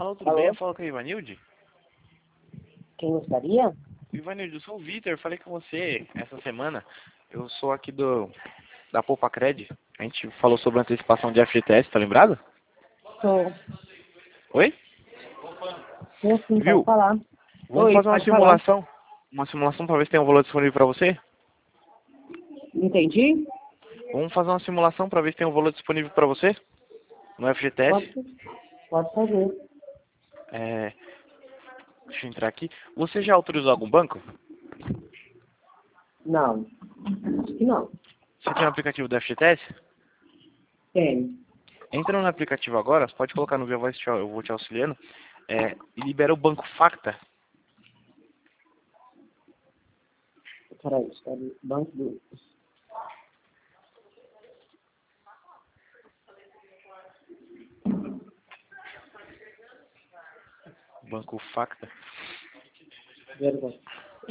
Alô, tudo bem? Alô? Eu falo com o Ivanilde. Quem gostaria? Ivanilde, eu sou o Vitor, falei com você essa semana. Eu sou aqui da Poupa Cred. A gente falou sobre antecipação de FGTS, tá lembrado? Sou. Oi? Sim, sim, pode Viu? falar. Vamos Oi, fazer uma pode falar. simulação? Uma simulação para ver se tem um valor disponível para você? Entendi? Vamos fazer uma simulação para ver se tem um valor disponível para você no FGTS. Pode fazer. É, deixa eu entrar aqui. Você já autorizou algum banco? Não. Acho que não. Você tem um aplicativo do FGTS? Tem. Entra no aplicativo agora, você pode colocar no Via Voice, eu vou te auxiliando. E libera o banco Facta. Peraí, espera aí. Banco do... Banco Facta. Verdade.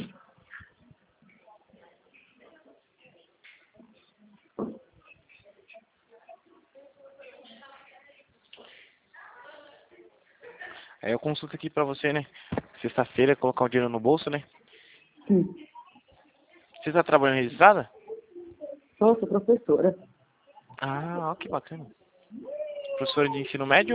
Aí eu consulto aqui pra você, né? Sexta-feira, colocar o dinheiro no bolso, né? Sim. Você tá trabalhando registrada? Sou professora. Ah, ó, que bacana. Professora de ensino médio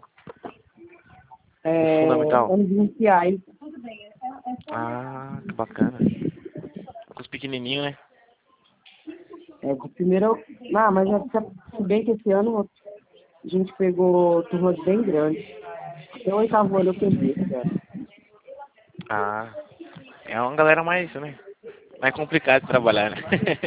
ou fundamental? Anos iniciais. Ah, que bacana. Com os pequenininhos, né? De primeiro... Ah, mas se bem que esse ano a gente pegou turmas bem grandes. Até o oitavo ano eu peguei esse ano. Ah, é uma galera mais complicada de trabalhar, né?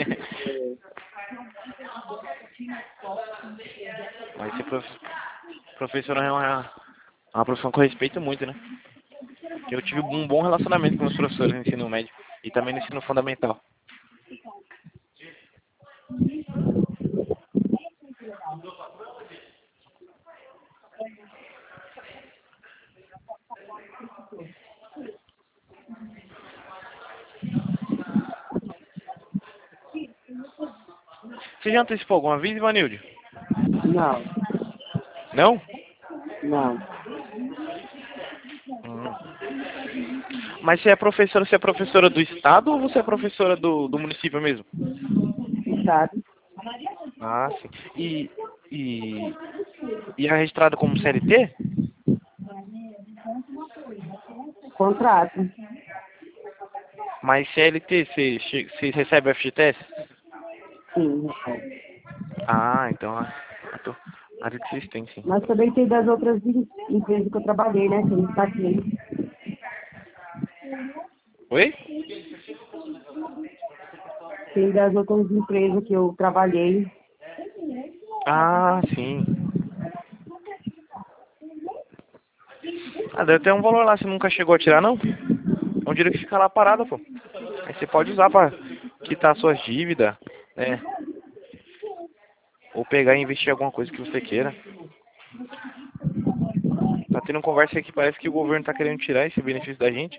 Mas ser professor é uma profissão que eu respeito muito, né? Eu tive um bom relacionamento com os professores no ensino médio e também no ensino fundamental. Você já antecipou alguma vez, Ivanilde? Não, Não? não. Hum. Mas você é professora do estado ou você é professora do município mesmo? Sabe? Ah, sim. E, e é registrada como CLT? Contrato. Mas CLT, você recebe FGTS? Sim. Ah, então acho que vocês têm, sim. Mas também tem das outras empresas que eu trabalhei, né? Que eu não saquei. Oi? Tem das outras empresas que eu trabalhei. Ah, sim. Ah, deve ter um valor lá, você nunca chegou a tirar, não? É um dinheiro que fica lá parado, pô. Aí você pode usar pra quitar suas dívidas, né? Ou pegar e investir em alguma coisa que você queira. Tá tendo conversa aqui, parece que o governo tá querendo tirar esse benefício da gente.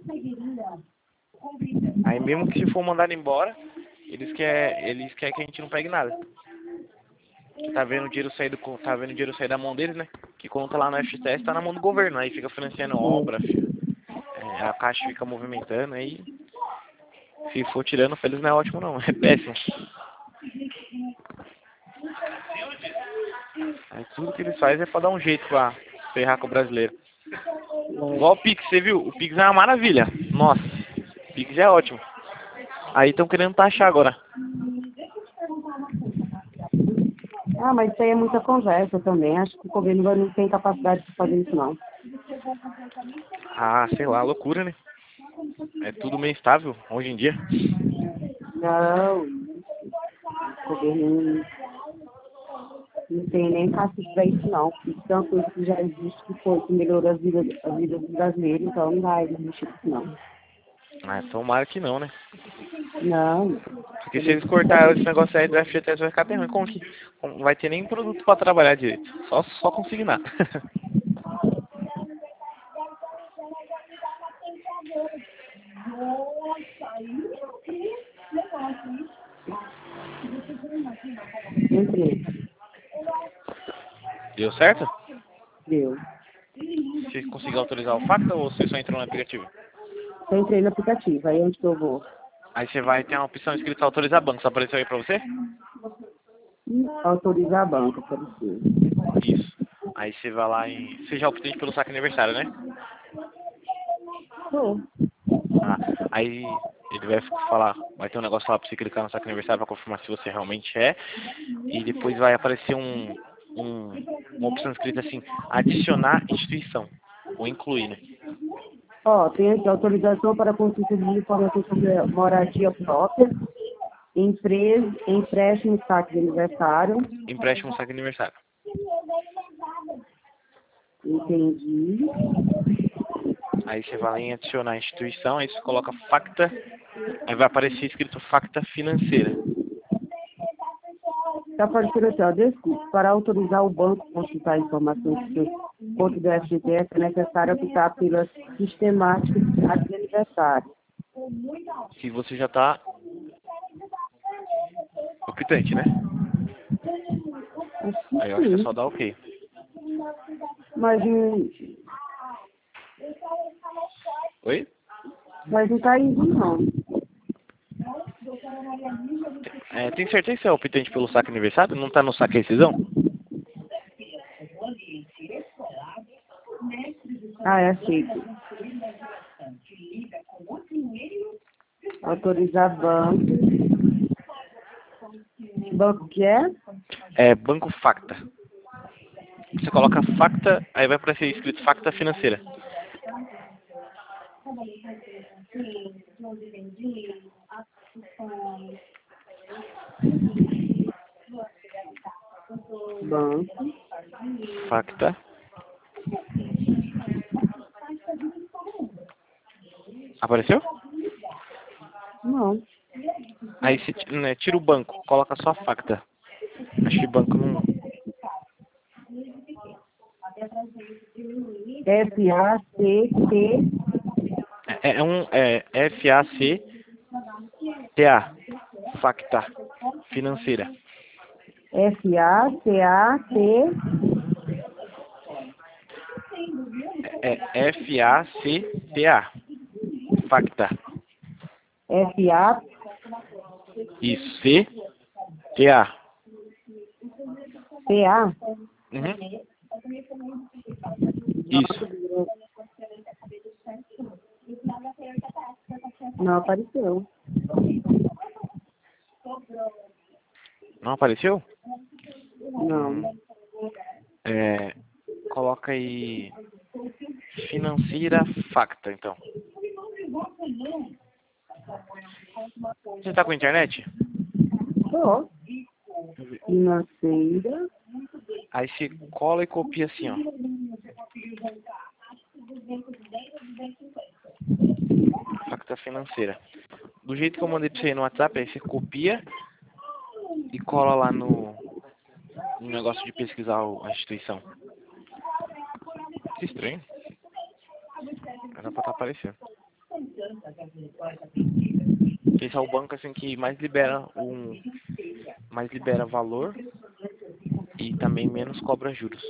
Aí mesmo que se for mandado embora, eles querem que a gente não pegue nada. Que tá vendo o dinheiro tá vendo o dinheiro sair da mão deles, né? Que quando tá lá no FGTS tá na mão do governo, aí fica financiando obra, É. filho. A caixa fica movimentando, aí se for tirando pra eles não é ótimo não, é péssimo. Aí tudo que eles fazem é pra dar um jeito pra ferrar com o brasileiro. Igual o Pix, você viu? O Pix é uma maravilha. Nossa, o Pix é ótimo. Aí estão querendo taxar agora. Ah, mas isso aí é muita conversa também. Acho que o governo não tem capacidade de fazer isso, não. Ah, sei lá, loucura, né? É tudo meio estável hoje em dia. Não, o governo não tem nem cacife para isso, não. Isso é uma coisa que já existe, que foi, que melhorou a vida dos brasileiros, então não vai existir isso, não. Ah, tomara que não, né? Não, Porque se eles cortarem esse negócio aí do FGTS vai ficar até ruim. Não vai ter nem produto pra trabalhar direito. Só consignar. entrei. Deu certo? Deu. você conseguiu autorizar o Facta ou você só entrou no aplicativo? Eu entrei no aplicativo, aí onde que eu vou? Aí você vai ter uma opção escrita autorizar banco. Só apareceu aí pra você? Autorizar banco, apareceu. Isso. Aí você vai lá em... Você já optou pelo saque aniversário, né? Tô. Ah, aí ele vai falar, vai ter um negócio lá pra você clicar no saque aniversário pra confirmar se você realmente é. E depois vai aparecer uma opção escrita assim, adicionar instituição. Ou incluir, né? Ó, tem aqui autorização para consulta de informação sobre moradia própria, empresa, empréstimo, saque de aniversário. Empréstimo saque aniversário. Entendi. Aí você vai lá em adicionar instituição, aí você coloca Facta, aí vai aparecer escrito Facta financeira. Está aparecendo assim, ó, desculpe, para autorizar o banco a consultar informações do seu conta do FGTS é necessário optar pela sistemática de saque de aniversário. Se você já está optante, né? Acho que Aí eu acho que é sim, só dar OK. Oi? mas não tá indo não. Tem certeza que você é optante pelo saque aniversário? Não está no saque rescisão? Ah, é aceito. Autorizar banco. Banco que é? É Banco Facta. Você coloca Facta, aí vai aparecer escrito Facta financeira. Banco. Facta. Apareceu? Não. Aí você né, tira o banco, coloca só Facta. Acho que banco não... FACT. É F-A-C-T-A. Facta. Financeira. FACAT. É F-A-C-T-A. Facta. FA. Isso. C-T-A. PA. Uhum. Isso. Não apareceu. Não apareceu? Não. Coloca aí financeira Facta, então. Você tá com internet? Tô. Financeira. Aí você cola e copia assim, ó. Facta financeira. Do jeito que eu mandei pra você aí no WhatsApp, aí você copia e cola lá no negócio de pesquisar a instituição. Que estranho. Era pra estar aparecendo. Esse é o banco assim que mais libera valor e também menos cobra juros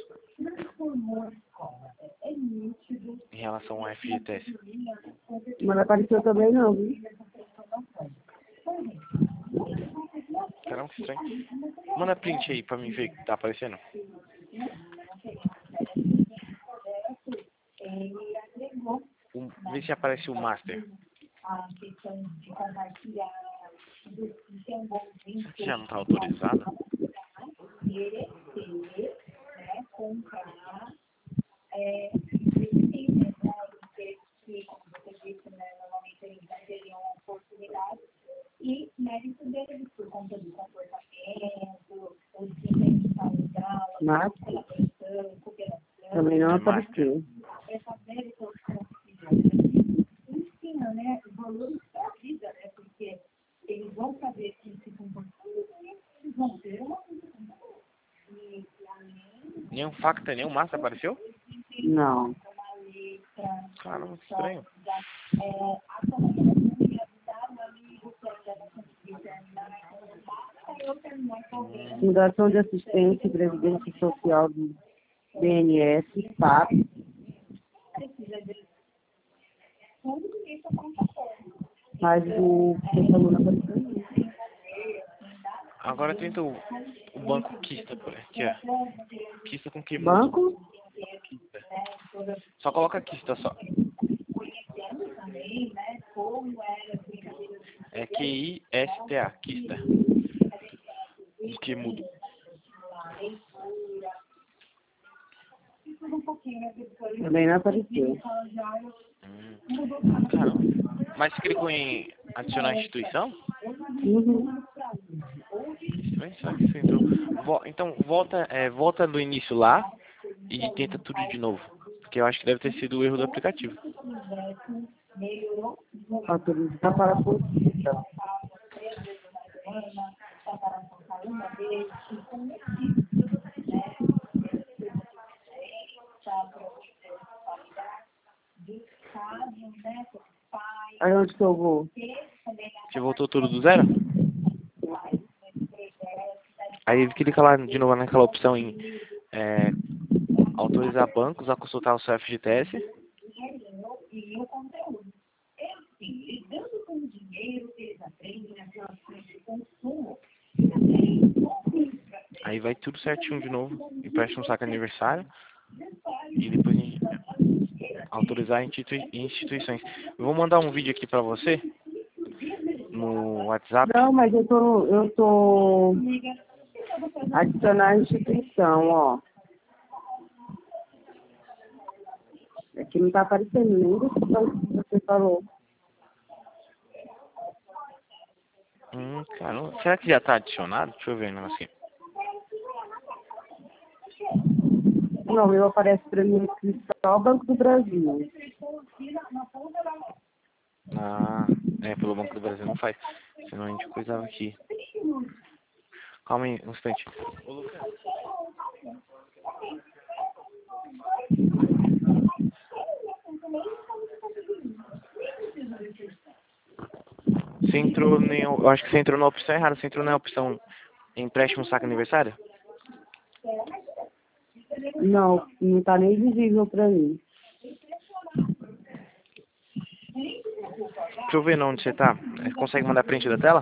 em relação ao FGTS. Mas não apareceu também não, viu? Caramba, que estranho. Manda print aí pra mim ver que tá aparecendo. Vê se aparece o master. Já não tá autorizado? Mas também não É master. apareceu. Nenhum Facta, nenhum master apareceu? Não. Caramba, que estranho. Fundação de Assistência e Previdência Social do BNS, FAP. Mas o que você falou não apareceu não. Agora tenta o banco Kista, por aqui, ó. Kista com que mudo? Banco? Kista. Só coloca Kista só. É Kista, Kista. Com que mudo? Também não apareceu. Caramba. Mas você clicou em adicionar instituição? Uhum. Estranho, será que você entrou? Então volta do início lá e tenta tudo de novo. Porque eu acho que deve ter sido o erro do aplicativo. Autorizar para a consulta. Aí onde que eu vou? Você voltou tudo do zero? Aí clica lá de novo naquela opção em autorizar bancos a consultar o seu FGTS. Aí vai tudo certinho de novo. Empréstimo saque aniversário. E depois autorizar instituições. Eu vou mandar um vídeo aqui pra você no WhatsApp. Não, mas eu tô adicionar a instituição, ó. Aqui não tá aparecendo nem do que você falou. Caramba. Será que já tá adicionado? Deixa eu ver um negócio aqui. Não, meu aparece pra mim aqui só Banco do Brasil. Ah, pelo Banco do Brasil não faz. Senão a gente coisava aqui. Calma aí, um instante. Ô, Lucas. Você entrou eu acho que você entrou na opção errada. Você entrou na opção empréstimo saque aniversário? Não, não tá nem visível pra mim. Deixa eu ver onde você tá. Consegue mandar print da tela?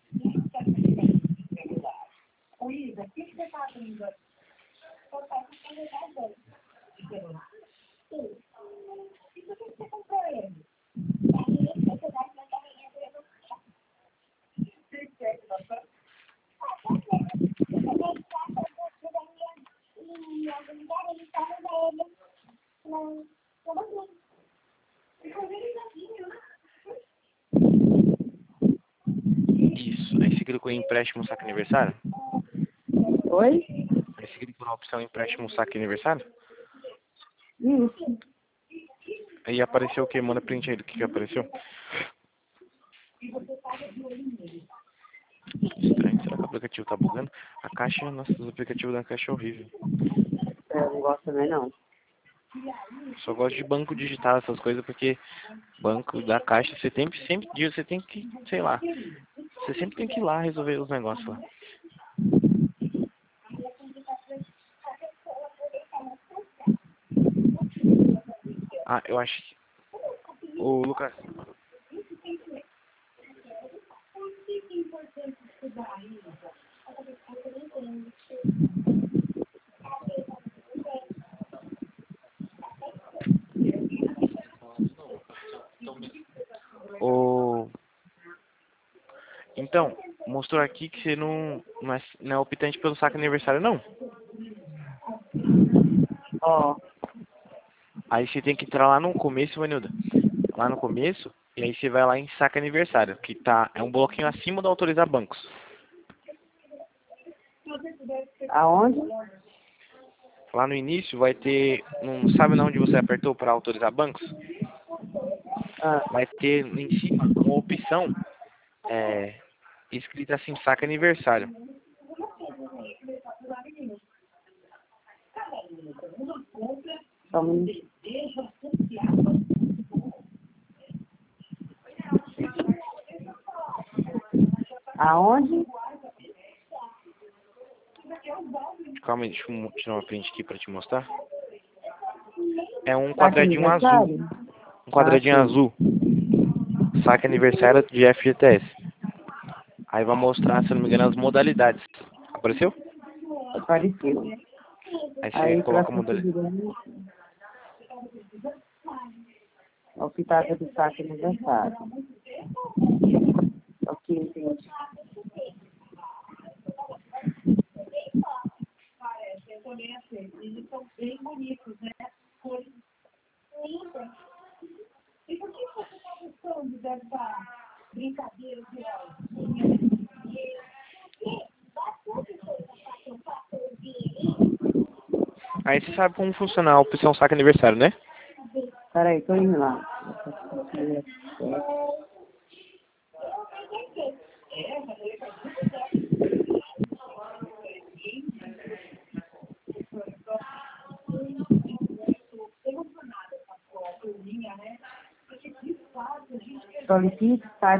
Isso. Aí você clicou em empréstimo saque aniversário? Oi? Aí você clicou na opção empréstimo saque aniversário? Isso. Aí apareceu o que? Manda print aí do que apareceu. Estranho, será que o aplicativo tá bugando? A caixa, nossa, os aplicativos da caixa é horrível. Eu não gosto também não. Só gosto de banco digital, essas coisas, porque banco da caixa, você tem que, sei lá, você sempre tem que ir lá resolver os negócios lá. Ah, eu acho que... Ô, Lucas, ô... Então, mostrou aqui que você não é optante pelo saque aniversário, não. Ó, Aí você tem que entrar lá no começo, Vanilda. Lá no começo, e aí você vai lá em saque aniversário, que é um bloquinho acima do autorizar bancos. aonde? Lá no início vai ter, não sabe onde você apertou para autorizar bancos? Ah, Vai ter em cima uma opção escrita assim, saque aniversário. só um minutinho. Aonde? Calma aí, deixa eu tirar uma print aqui para te mostrar. É um Saque quadradinho azul. aniversário? Um quadradinho sim. azul. Saque aniversário de FGTS. Aí vai mostrar, se eu não me engano, as modalidades. Apareceu? Apareceu. Aí você Aí para coloca a modalidade. configurar o que trata do saque aniversário. Ok, entendi. Aí você sabe como funciona a opção saque aniversário, né? Peraí, tô indo lá. Solicite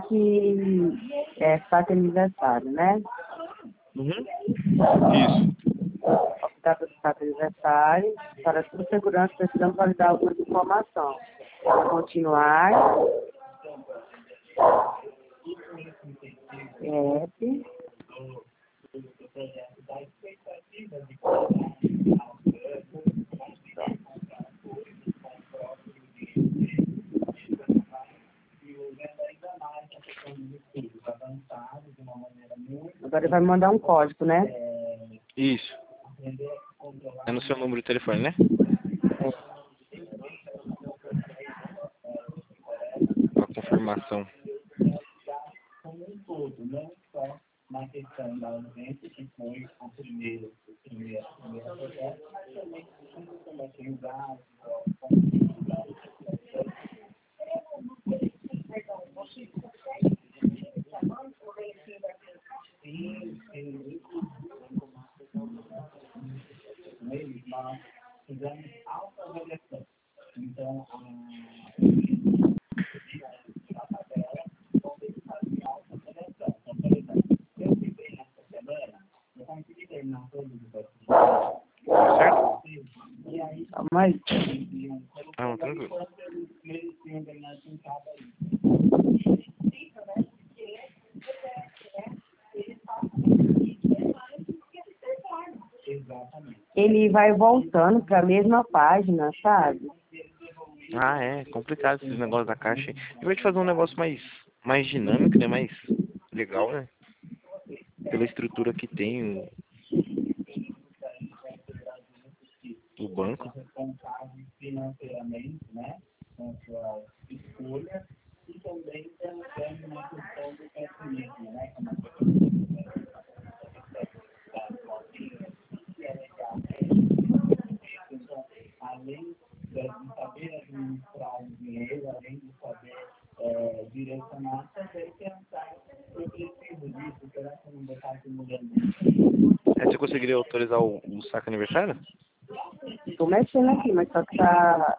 saque aniversário, né? Uhum. Isso. Data do saque aniversário. Para sua segurança, precisamos validar algumas informações. Continuar. CEP. Agora ele vai me mandar um código, né? Isso. É no seu número de telefone, né? A confirmação. Certo? Calma aí. Ah, não, tranquilo. Ele vai voltando para a mesma página, sabe? Ah, é complicado esses negócios da caixa. Eu vou te fazer um negócio mais dinâmico, né? Mais legal, né? Pela estrutura que tem o banco. Aí você conseguiria autorizar o saque aniversário? Tô mexendo aqui, mas só que tá.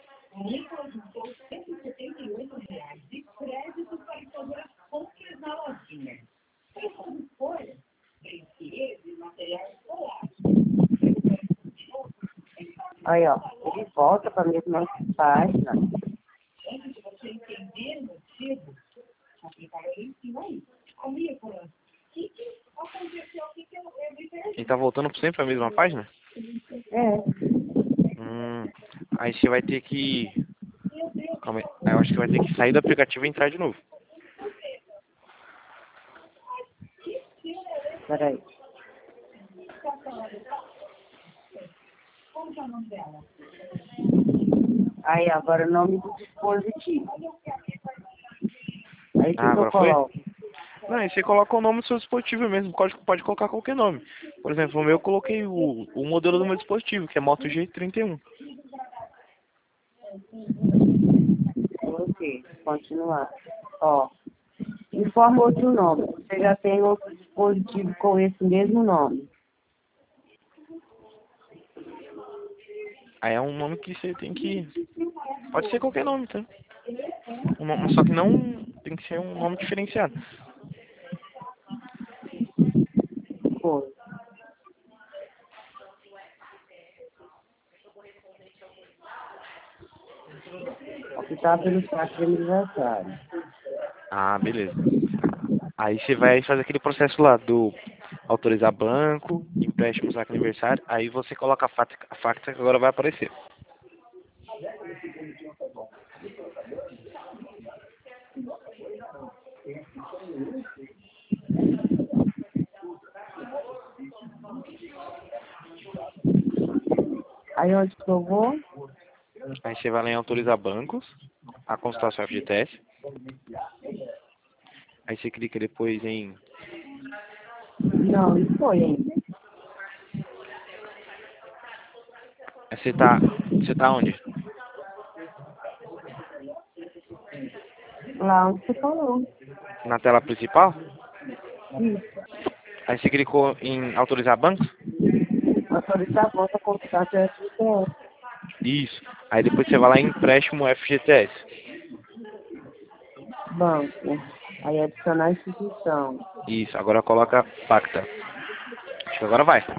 Aí, ó. Ele volta para a mesma página. E tá voltando sempre a mesma página? É. Aí você vai ter que... Calma aí. Aí eu acho que vai ter que sair do aplicativo e entrar de novo. Peraí. Aí, agora o nome do dispositivo. Aí, o que Ah, que eu agora foi? coloco? Não, aí você coloca o nome do seu dispositivo mesmo. Pode colocar qualquer nome. Por exemplo, o meu eu coloquei o modelo do meu dispositivo, que é Moto G31. Ok, continuar. Ó, informa outro nome. Você já tem outro dispositivo com esse mesmo nome. Aí é um nome que você tem que... Pode ser qualquer nome, tá? Só que não tem que ser um nome diferenciado. Pô, Optar pelo saque de aniversário. Ah, beleza. Aí você vai fazer aquele processo lá do autorizar banco, empréstimo, saque aniversário, aí você coloca a facta que agora vai aparecer. Aí onde que eu vou? Aí você vai lá em autorizar bancos, a consultar sua FGTS. Aí você clica depois em... Não, não foi ainda. Aí você tá onde? Lá onde você falou. Na tela principal? Isso. Aí você clicou em autorizar bancos? Autorizar a volta a consultar seu FGTS. Isso. Aí depois você vai lá em empréstimo FGTS. Banco. Aí adicionar a instituição. Isso. Agora coloca facta. Acho que agora vai.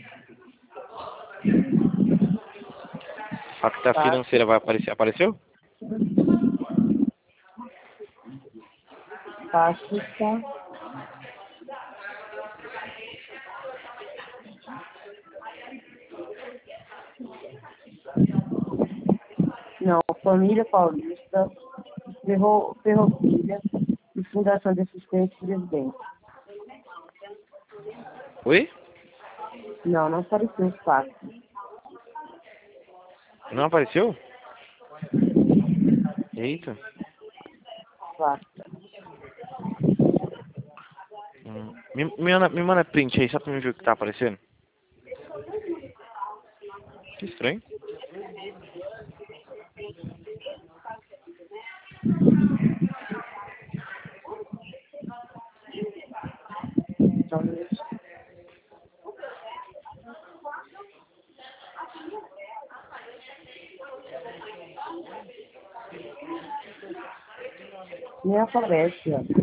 Facta Tá? financeira vai aparecer. Apareceu? Pasta. Não, Família Paulista, Ferrovia e Fundação de Assistência e Presidente. Oi? Não, não apareceu os fatos. Não apareceu? Eita. Pasta. Me manda print aí, só pra mim ver o que tá aparecendo. Que estranho. Então, nem aparece, ó.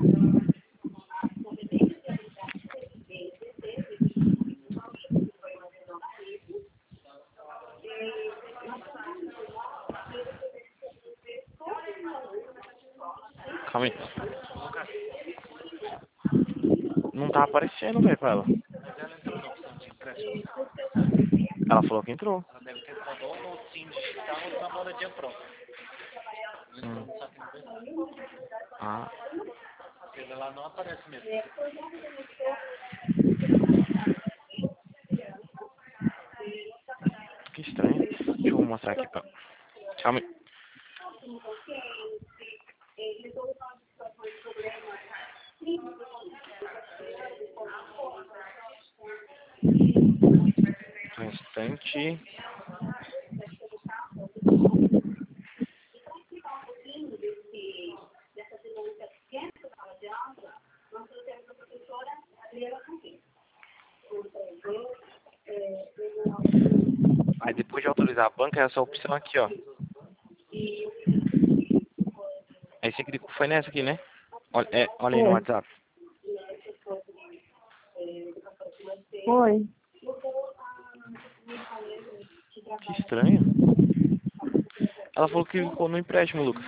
Calma aí. Não tá aparecendo, velho, pra ela. Ela falou que entrou. Hum. Ah. Que estranho. Deixa eu mostrar aqui pra... Calma aí. Um instante. Aí depois de autorizar a banca, é essa opção aqui, ó. Aí você clicou, foi nessa aqui, né? Olha aí no Foi. WhatsApp. Foi. Que estranho. Ela falou que clicou no empréstimo, Lucas.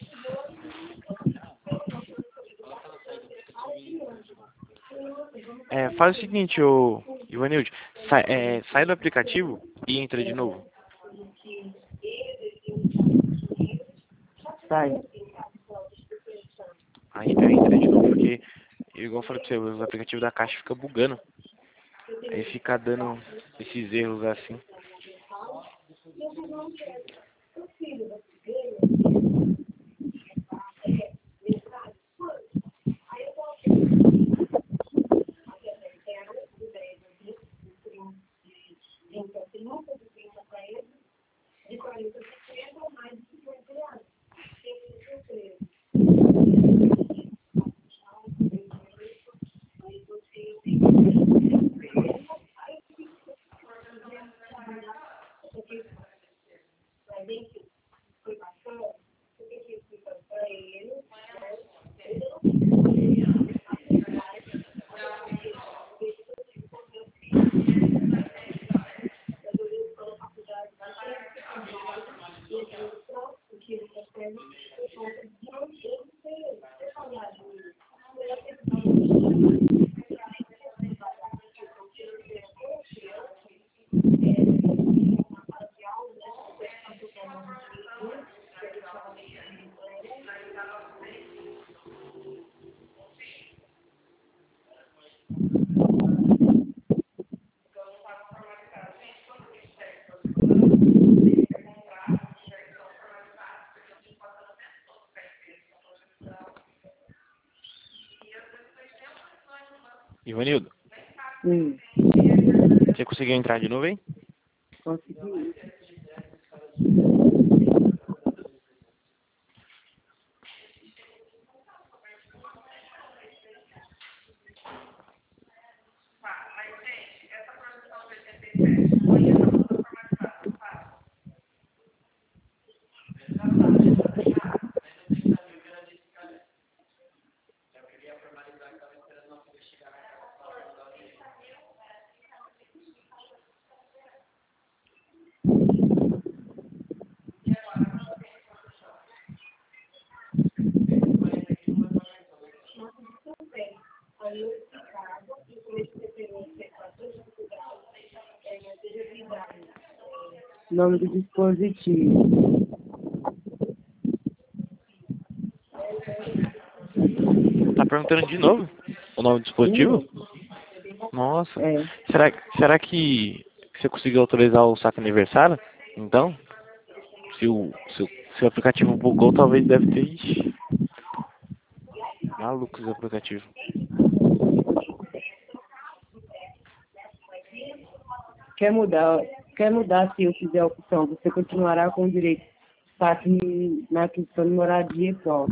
Faz o seguinte, ô Ivanilde. Sai do aplicativo e entra de novo. Sai. Aí entra de novo, porque, igual eu falei pra você, o aplicativo da Caixa fica bugando. Aí fica dando esses erros assim. Ivanildo, Sim, você conseguiu entrar de novo, hein? consegui. Nome do dispositivo. Tá perguntando de novo o nome do dispositivo? Nossa. É. Será que você conseguiu autorizar o saque aniversário? Então, se o aplicativo bugou, talvez deve ter. Ixi, maluco esse aplicativo. Quer mudar, quer mudar se eu fizer a opção, você continuará com o direito de saque na questão de moradia e pronto.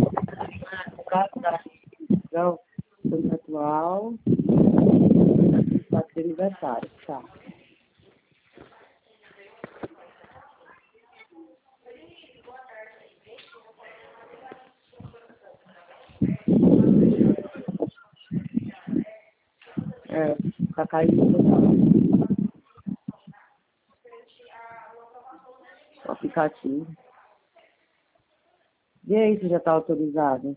Então, contratual, saque de aniversário, tá. É, tá caindo total. O aplicativo. E aí, você já está autorizado?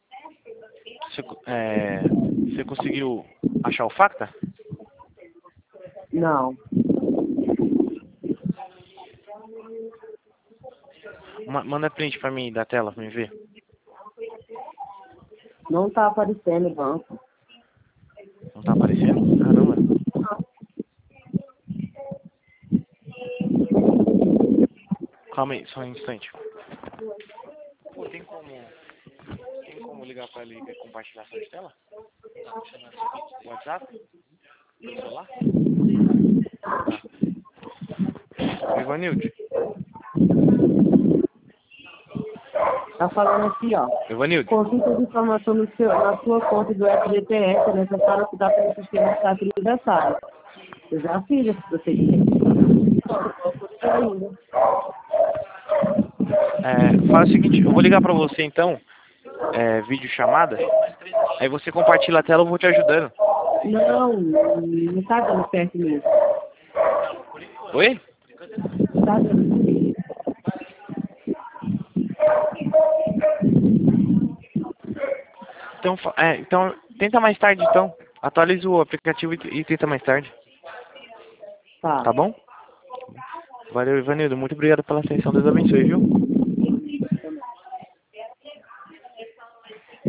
Você conseguiu achar o Facta? Não. Manda print pra mim da tela, pra mim ver. Não tá aparecendo o banco. Não tá aparecendo? Caramba. Calma aí, só um instante. Pô, tem como ligar pra ele e compartilhação de tela? WhatsApp? Pelo celular? Tá. Ivanildo. Tá falando aqui, ó. Ivanildo. Consulta de informação na sua conta do FGTS é necessário cuidar pelo sistema de saque aniversário. Eu já fiz esse procedimento. Ainda. Faz o seguinte, eu vou ligar pra você então, vídeo chamada, aí você compartilha a tela, eu vou te ajudando. Não tá dando certo mesmo. Oi? Tá dando certo. Então tenta mais tarde então. Atualiza o aplicativo e tenta mais tarde. Tá. Tá bom? Valeu, Ivanildo. Muito obrigado pela atenção. Deus abençoe, viu?